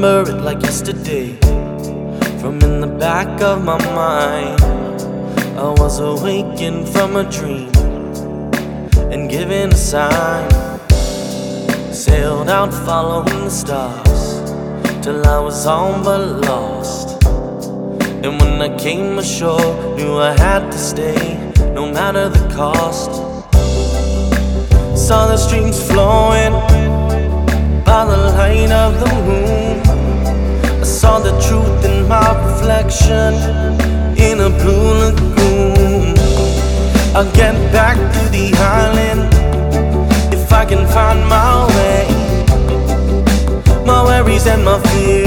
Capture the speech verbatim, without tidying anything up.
remember it like yesterday. From in the back of my mind, I was awakened from a dream and given a sign. Sailed out following the stars till I was all but lost. And when I came ashore, knew I had to stay, no matter the cost. Saw the streams flowing by the light of the moon. I saw the truth in my reflection in a blue lagoon. I'll get back to the island if I can find my way. My worries and my fears